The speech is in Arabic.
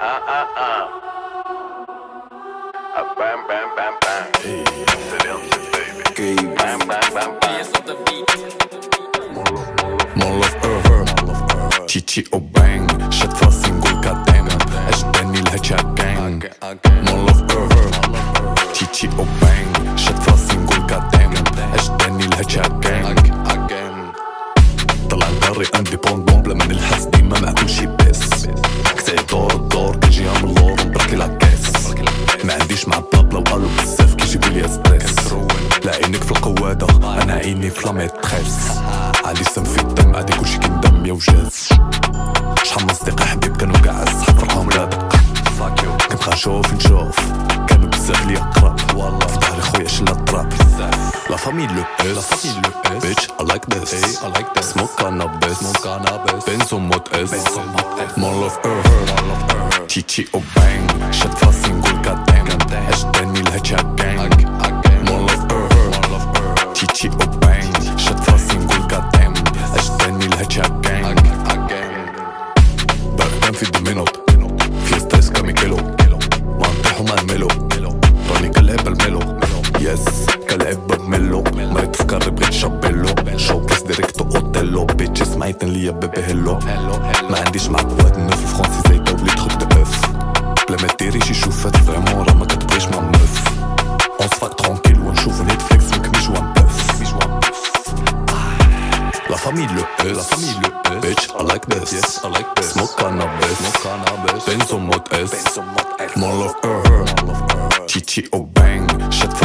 Bam, bam, bam, bam. Hey, bam, bam, bam, bam. تشيتشي او بانج شات فاسي نقول كاتام اجداني الهجا جانج مولوف تشيتشي او بانج شات فاسي نقول كاتام اجداني الهجا جانج طلع داري انديبوندون بلا من الحس ديما مع كل شي بس كتاي دور كيجيها من اللور نبركي لاكاس ما عنديش مع بلابلا وقالو بزاف كيجيبولي ستريس لا عينك في القوادة انا عيني في لاميتريس عندي سم في الدم عندي كلشي كندم يا وجاز شحال من اصدقاء حبيب كانوا قاع الصحاب فرحهم لا دق كنت غنشوف كانوا بزاف ليا قراب في ظهري خويا شلا الطراب لا فامي لو اس bitch I like this smoke cannabis benzo mod اس مولوف تشيتشي او بانج شات فاسي نقول كاتام اجداني الهجا جانج مولوف تشيتشي او بانج شات فاسي نقول كاتام اجداني الهجا جانج بردان في الدومينوت في ستريس كاميكيلو ما نطيحو ما نميلو راني كالعب الميلو يس كالعب بميلو ما يتفكر بغيت شابيلو شو كيس ديريكتو اوتيلو بيتش سمعيتن ليا بيبي هيلو ما عنديش معاك واد نوف الفرونسي زي دولي تخوك دو اوف بلا ما ديري شي شوفات فريمون راه ما كتبغيش ما موف اون سفاك ترونكيل ونشوفو نيتفليكس مكميش وان بوف La famille le S, bitch, I like this, yes, I like this. Smoke cannabis, benzo mod S, more love her, chichi oh bang, shit